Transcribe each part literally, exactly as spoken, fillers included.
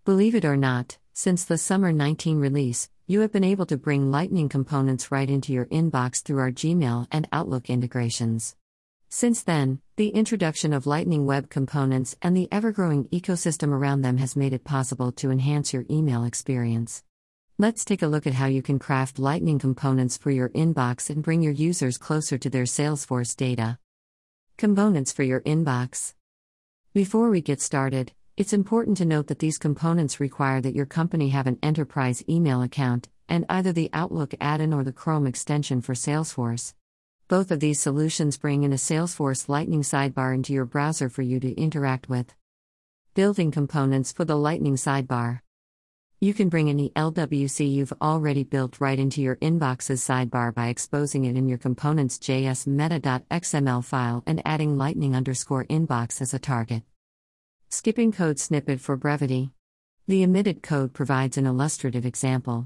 Believe it or not, since the Summer nineteen release, you have been able to bring Lightning components right into your inbox through our Gmail and Outlook integrations. Since then, the introduction of Lightning Web Components and the ever-growing ecosystem around them has made it possible to enhance your email experience. Let's take a look at how you can craft Lightning components for your inbox and bring your users closer to their Salesforce data. Components for your inbox. Before we get started, it's important to note that these components require that your company have an enterprise email account, and either the Outlook add-in or the Chrome extension for Salesforce. Both of these solutions bring in a Salesforce Lightning sidebar into your browser for you to interact with. Building components for the Lightning sidebar. You can bring any L W C you've already built right into your inbox's sidebar by exposing it in your components.js meta.xml file and adding lightning underscore inbox as a target. Skipping code snippet for brevity. The omitted code provides an illustrative example.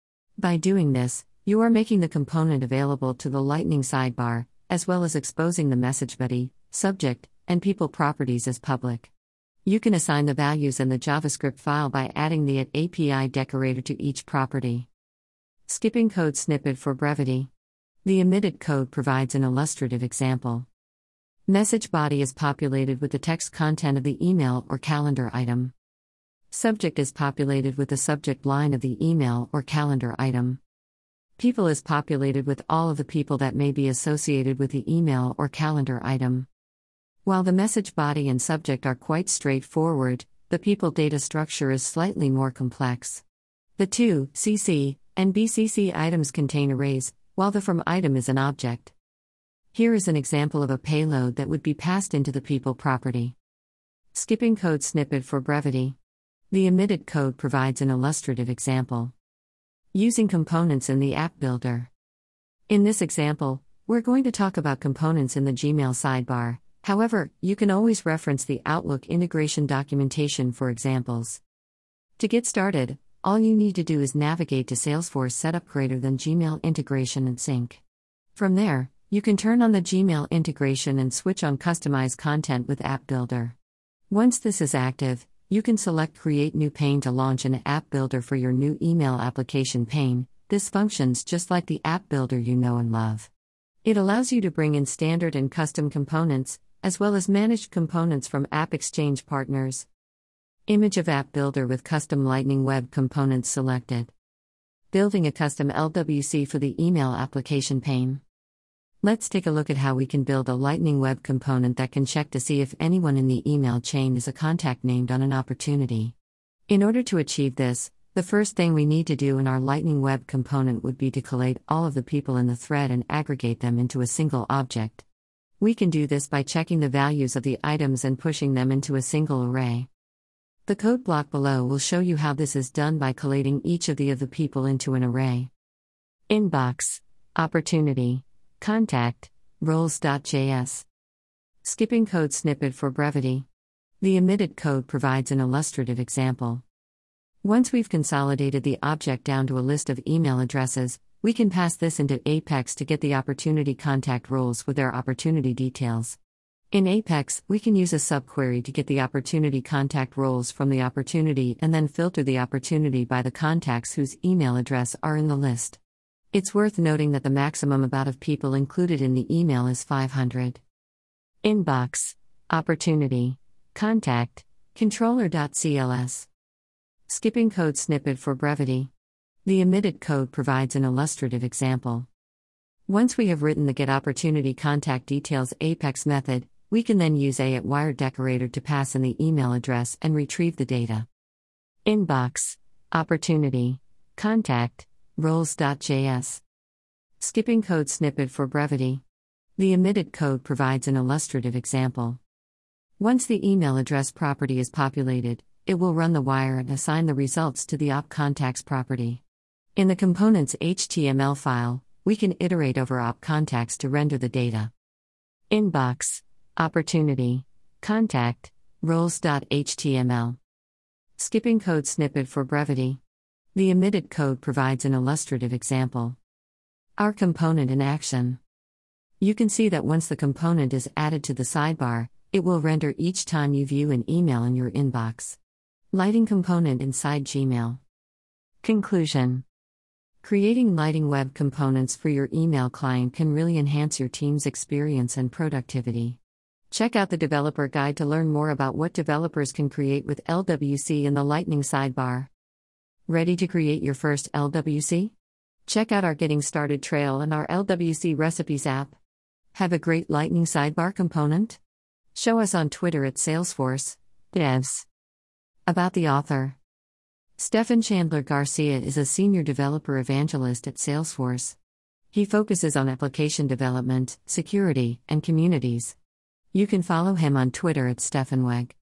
By doing this, you are making the component available to the Lightning sidebar, as well as exposing the message body, subject, and people properties as public. You can assign the values in the JavaScript file by adding the A P I decorator to each property. Skipping code snippet for brevity. The omitted code provides an illustrative example. Message body is populated with the text content of the email or calendar item. Subject is populated with the subject line of the email or calendar item. People is populated with all of the people that may be associated with the email or calendar item. While the message body and subject are quite straightforward, the people data structure is slightly more complex. The two, C C, and B C C items contain arrays, while the from item is an object. Here is an example of a payload that would be passed into the people property. Skipping code snippet for brevity. The omitted code provides an illustrative example. Using components in the app builder. In this example, we're going to talk about components in the Gmail sidebar. However, you can always reference the Outlook integration documentation for examples. To get started, all you need to do is navigate to Salesforce Setup greater than Gmail integration and sync. From there, you can turn on the Gmail integration and switch on Customize Content with App Builder. Once this is active, you can select Create New Pane to launch an app builder for your new email application pane. This functions just like the app builder you know and love. It allows you to bring in standard and custom components, as well as managed components from AppExchange partners. Image of app builder with custom Lightning Web Components selected. Building a custom L W C for the email application pane. Let's take a look at how we can build a Lightning Web Component that can check to see if anyone in the email chain is a contact named on an opportunity. In order to achieve this, the first thing we need to do in our Lightning Web Component would be to collate all of the people in the thread and aggregate them into a single object. We can do this by checking the values of the items and pushing them into a single array. The code block below will show you how this is done by collating each of the of the people into an array. Inbox, opportunity, contact, roles.js. Skipping code snippet for brevity. The omitted code provides an illustrative example. Once we've consolidated the object down to a list of email addresses, we can pass this into Apex to get the opportunity contact roles with their opportunity details. In Apex, we can use a subquery to get the opportunity contact roles from the opportunity and then filter the opportunity by the contacts whose email address are in the list. It's worth noting that the maximum amount of people included in the email is five hundred. Inbox, opportunity, contact, controller.cls. Skipping code snippet for brevity. The omitted code provides an illustrative example. Once we have written the getOpportunityContactDetails Apex method, we can then use a at wire decorator to pass in the email address and retrieve the data. Inbox, opportunity, contact, roles.js. Skipping code snippet for brevity. The omitted code provides an illustrative example. Once the email address property is populated, it will run the wire and assign the results to the op contacts property. In the component's H T M L file, we can iterate over op contacts to render the data. Inbox, opportunity, contact, roles.html. Skipping code snippet for brevity. The omitted code provides an illustrative example. Our component in action. You can see that once the component is added to the sidebar, it will render each time you view an email in your inbox. Lighting component inside Gmail. Conclusion. Creating lighting web components for your email client can really enhance your team's experience and productivity. Check out the developer guide to learn more about what developers can create with L W C in the Lightning sidebar. Ready to create your first L W C? Check out our Getting Started trail and our L W C Recipes app. Have a great Lightning sidebar component? Show us on Twitter at Salesforce Devs. About the author. Stefan Chandler Garcia is a senior developer evangelist at Salesforce. He focuses on application development, security, and communities. You can follow him on Twitter at StefanWeg.